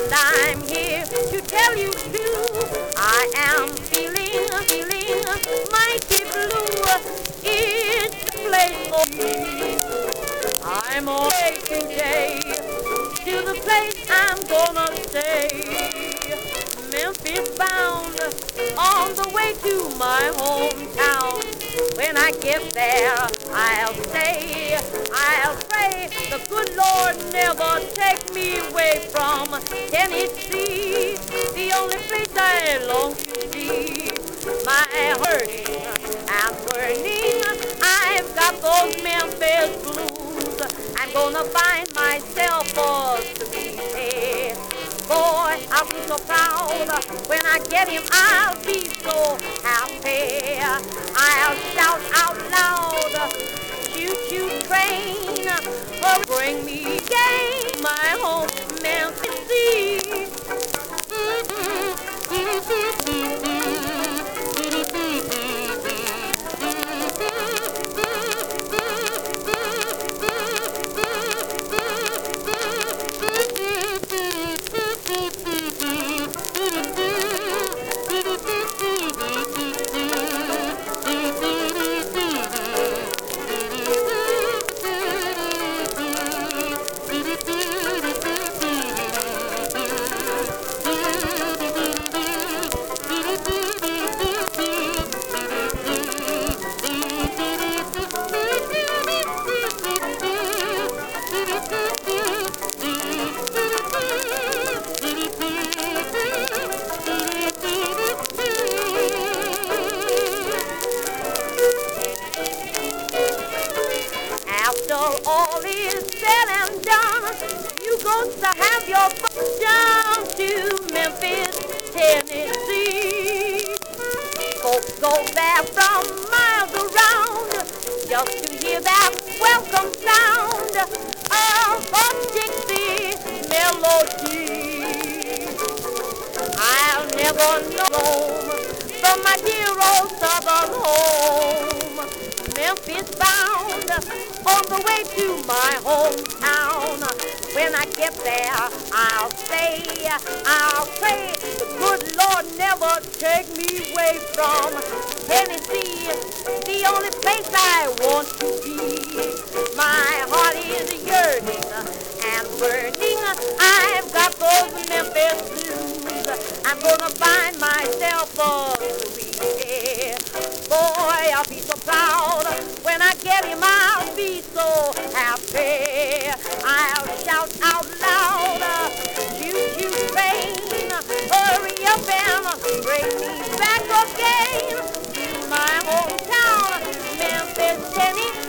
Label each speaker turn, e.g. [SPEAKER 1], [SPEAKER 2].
[SPEAKER 1] And I'm here to tell you too, I am feeling mighty blue. It's the place for me. I'm on way today to the place I'm gonna stay. Memphis bound, on the way to my hometown. When I get there, I'll say, I'll pray the good Lord never take me away from Tennessee, the only place I long to be. My hurting and burning, I've got those Memphis blues. I'm gonna find myself a sweetie. Boy, I'll be so proud when I get him. I'll be so happy. I'll shout out loud, choo-choo train, bring me again my home, Memphis. After all is said and done, you gonna have your bus down to Memphis, Tennessee. Folks go there from miles around just to hear that welcome sound of a Dixie melody. I'll never know Rome from my dear old southern home. Memphis bound, on the way to my hometown. When I get there, I'll say, I'll pray the good Lord never take me away from Tennessee, the only place I want to be. My heart is yearning and burning. I've got those Memphis blues. I'm gonna find myself a sweetie. Boy, I'll be so proud when I get him. I'll be so happy. I'll shout out loud, choo-choo train, hurry up and bring me back again to my hometown, Memphis, Tennessee.